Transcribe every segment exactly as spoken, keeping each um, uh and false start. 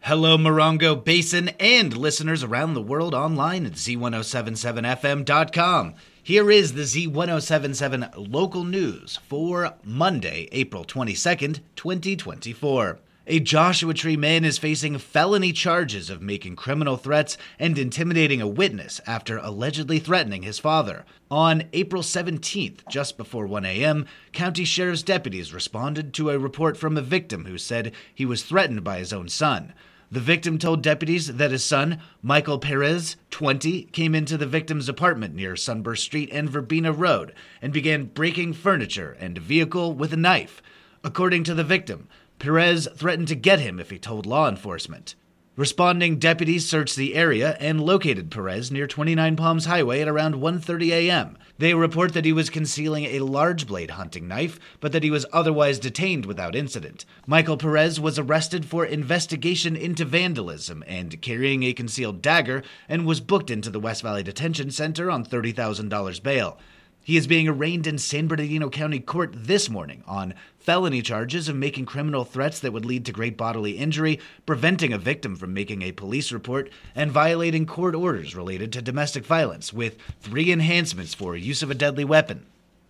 Hello, Morongo Basin and listeners around the world online at Z ten seventy-seven F M dot com. Here is the Z ten seventy-seven local news for Monday, April twenty-second, twenty twenty-four. A Joshua Tree man is facing felony charges of making criminal threats and intimidating a witness after allegedly threatening his father. On April seventeenth, just before one a.m., county sheriff's deputies responded to a report from a victim who said he was threatened by his own son. The victim told deputies that his son, Michael Perez, twenty, came into the victim's apartment near Sunburst Street and Verbena Road and began breaking furniture and a vehicle with a knife. According to the victim, Perez threatened to get him if he told law enforcement. Responding deputies searched the area and located Perez near twenty-nine Palms Highway at around one thirty a.m. They report that he was concealing a large blade hunting knife, but that he was otherwise detained without incident. Michael Perez was arrested for investigation into vandalism and carrying a concealed dagger and was booked into the West Valley Detention Center on thirty thousand dollars bail. He is being arraigned in San Bernardino County Court this morning on felony charges of making criminal threats that would lead to great bodily injury, preventing a victim from making a police report, and violating court orders related to domestic violence, with three enhancements for use of a deadly weapon.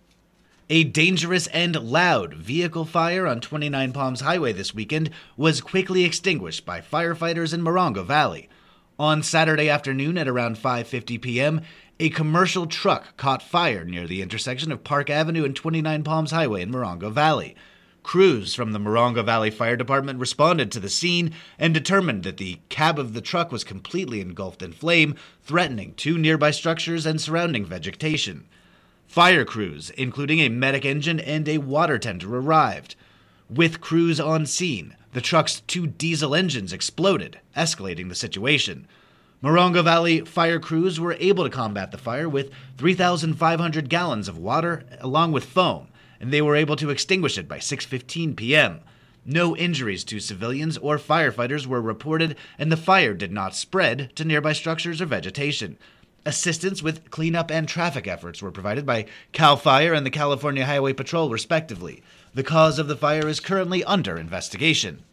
A dangerous and loud vehicle fire on twenty-nine Palms Highway this weekend was quickly extinguished by firefighters in Morongo Valley. On Saturday afternoon at around five fifty p.m., a commercial truck caught fire near the intersection of Park Avenue and twenty-nine Palms Highway in Morongo Valley. Crews from the Morongo Valley Fire Department responded to the scene and determined that the cab of the truck was completely engulfed in flame, threatening two nearby structures and surrounding vegetation. Fire crews, including a medic engine and a water tender, arrived. With crews on scene, the truck's two diesel engines exploded, escalating the situation. Morongo Valley fire crews were able to combat the fire with three thousand five hundred gallons of water along with foam, and they were able to extinguish it by six fifteen p.m. No injuries to civilians or firefighters were reported, and the fire did not spread to nearby structures or vegetation. Assistance with cleanup and traffic efforts were provided by CAL FIRE and the California Highway Patrol, respectively. The cause of the fire is currently under investigation.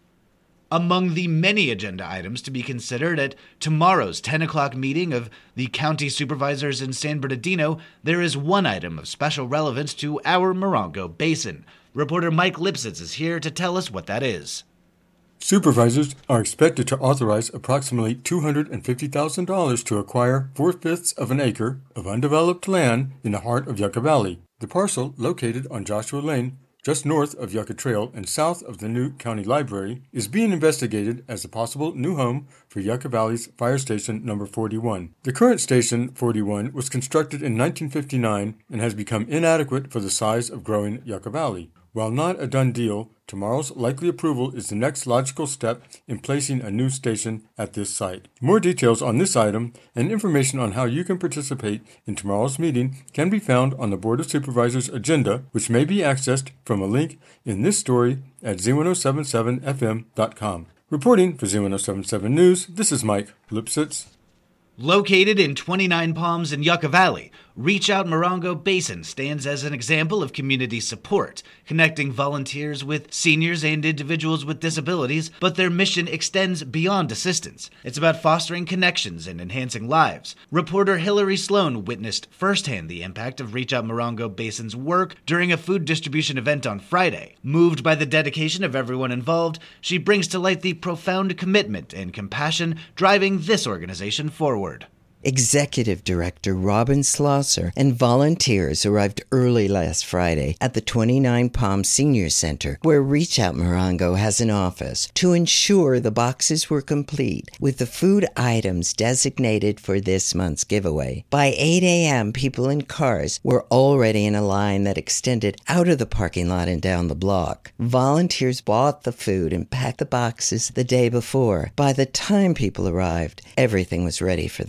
Among the many agenda items to be considered at tomorrow's ten o'clock meeting of the county supervisors in San Bernardino, there is one item of special relevance to our Morongo Basin. Reporter Mike Lipsitz is here to tell us what that is. Supervisors are expected to authorize approximately two hundred fifty thousand dollars to acquire four-fifths of an acre of undeveloped land in the heart of Yucca Valley. The parcel, located on Joshua Lane, just north of Yucca Trail and south of the new county library, is being investigated as a possible new home for Yucca Valley's Fire Station number forty-one. The current Station forty-one was constructed in nineteen fifty-nine and has become inadequate for the size of growing Yucca Valley. While not a done deal, tomorrow's likely approval is the next logical step in placing a new station at this site. More details on this item and information on how you can participate in tomorrow's meeting can be found on the Board of Supervisors agenda, which may be accessed from a link in this story at Z ten seventy-seven F M dot com. Reporting for Z ten seventy-seven News, this is Mike Lipsitz. Located in twenty-nine Palms and Yucca Valley, Reach Out Morongo Basin stands as an example of community support, connecting volunteers with seniors and individuals with disabilities, but their mission extends beyond assistance. It's about fostering connections and enhancing lives. Reporter Hillary Sloan witnessed firsthand the impact of Reach Out Morongo Basin's work during a food distribution event on Friday. Moved by the dedication of everyone involved, she brings to light the profound commitment and compassion driving this organization forward. Executive Director Robin Slosser and volunteers arrived early last Friday at the twenty-nine Palms Senior Center, where Reach Out Morongo has an office, to ensure the boxes were complete with the food items designated for this month's giveaway. By eight a.m., people in cars were already in a line that extended out of the parking lot and down the block. Volunteers bought the food and packed the boxes the day before. By the time people arrived, everything was ready for them.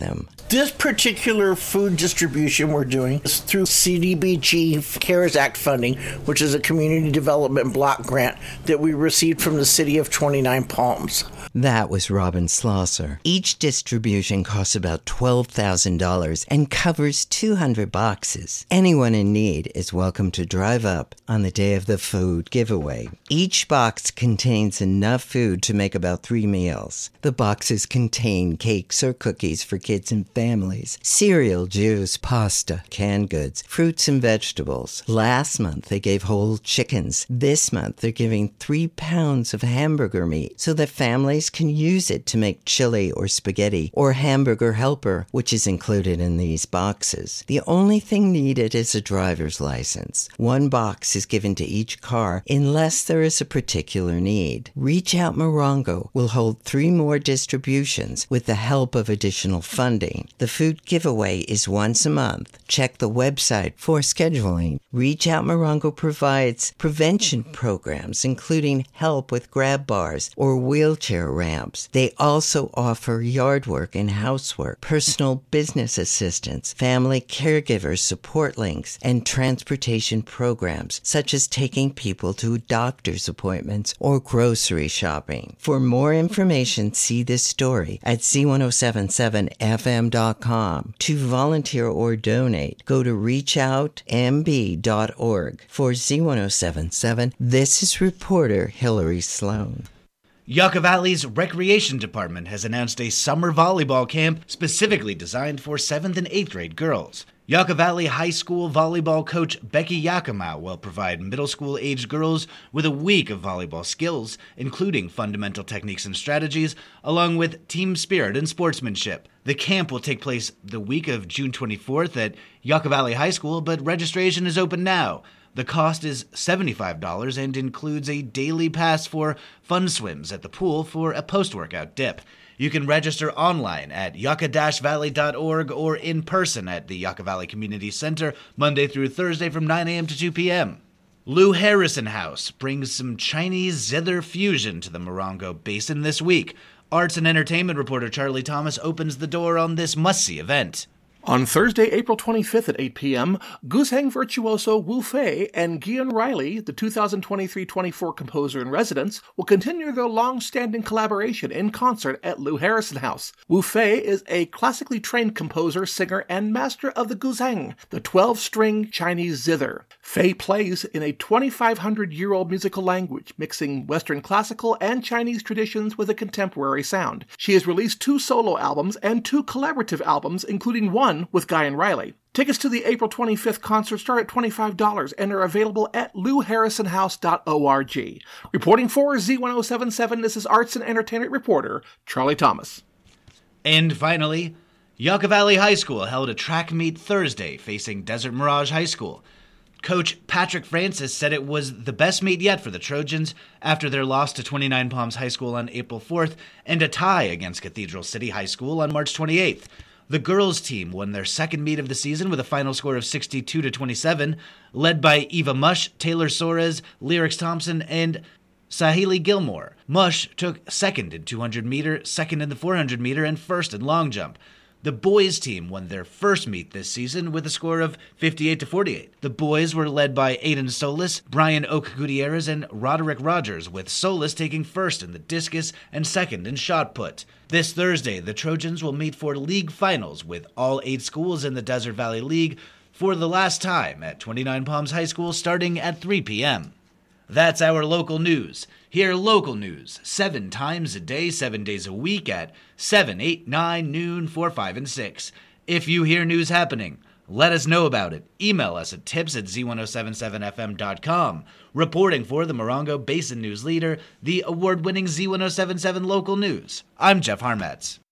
This particular food distribution we're doing is through C D B G CARES Act funding, which is a community development block grant that we received from the city of twenty-nine Palms. That was Robin Slosser. Each distribution costs about twelve thousand dollars and covers two hundred boxes. Anyone in need is welcome to drive up on the day of the food giveaway. Each box contains enough food to make about three meals. The boxes contain cakes or cookies for kids and families, cereal, juice, pasta, canned goods, fruits and vegetables. Last month they gave whole chickens. This month they're giving three pounds of hamburger meat so that families can use it to make chili or spaghetti or hamburger helper, which is included in these boxes. The only thing needed is a driver's license. One box is given to each car unless there is a particular need. Reach Out Morongo will hold three more distributions with the help of additional funding. The food giveaway is once a month. Check the website for scheduling. Reach Out Morongo provides prevention programs, including help with grab bars or wheelchair ramps. They also offer yard work and housework, personal business assistance, family caregiver support links, and transportation programs, such as taking people to doctor's appointments or grocery shopping. For more information, see this story at Z ten seventy-seven F M dot com. To volunteer or donate, go to reach out m b dot org. For Z ten seventy-seven, this is reporter Hillary Sloan. Yucca Valley's Recreation Department has announced a summer volleyball camp specifically designed for seventh and eighth grade girls. Yucca Valley High School volleyball coach Becky Yakima will provide middle school-aged girls with a week of volleyball skills, including fundamental techniques and strategies, along with team spirit and sportsmanship. The camp will take place the week of June twenty-fourth at Yucca Valley High School, but registration is open now. The cost is seventy-five dollars and includes a daily pass for fun swims at the pool for a post-workout dip. You can register online at yucca dash valley dot org or in person at the Yucca Valley Community Center Monday through Thursday from nine a.m. to two p.m. Lou Harrison House brings some Chinese zither fusion to the Morongo Basin this week. Arts and entertainment reporter Charlie Thomas opens the door on this must-see event. On Thursday, April twenty-fifth at eight p.m., Guzheng virtuoso Wu Fei and Gian Riley, the two thousand twenty-three twenty-four composer in residence, will continue their long-standing collaboration in concert at Lou Harrison House. Wu Fei is a classically trained composer, singer, and master of the Guzheng, the twelve-string Chinese zither. Fei plays in a twenty-five hundred year old musical language, mixing Western classical and Chinese traditions with a contemporary sound. She has released two solo albums and two collaborative albums, including one with Guy and Riley. Tickets to the April twenty-fifth concert start at twenty-five dollars and are available at lou harrison house dot org. Reporting for Z ten seventy-seven, this is arts and entertainment reporter Charlie Thomas. And finally, Yucca Valley High School held a track meet Thursday facing Desert Mirage High School. Coach Patrick Francis said it was the best meet yet for the Trojans after their loss to twenty-nine Palms High School on April fourth and a tie against Cathedral City High School on March twenty-eighth. The girls' team won their second meet of the season with a final score of sixty-two to twenty-seven, led by Eva Mush, Taylor Soares, Lyrics Thompson, and Sahili Gilmore. Mush took second in two hundred meter, second in the four hundred meter, and first in long jump. The boys' team won their first meet this season with a score of fifty-eight to forty-eight. The boys were led by Aiden Solis, Brian Oak Gutierrez, and Roderick Rogers, with Solis taking first in the discus and second in shot put. This Thursday, the Trojans will meet for league finals with all eight schools in the Desert Valley League for the last time at twenty-nine Palms High School starting at three p.m. That's our local news. Hear local news seven times a day, seven days a week at seven, eight, nine, noon, four, five, and six. If you hear news happening, let us know about it. Email us at tips at Z ten seventy-seven F M dot com. Reporting for the Morongo Basin News Leader, the award-winning Z ten seventy-seven Local News, I'm Jeff Harmetz.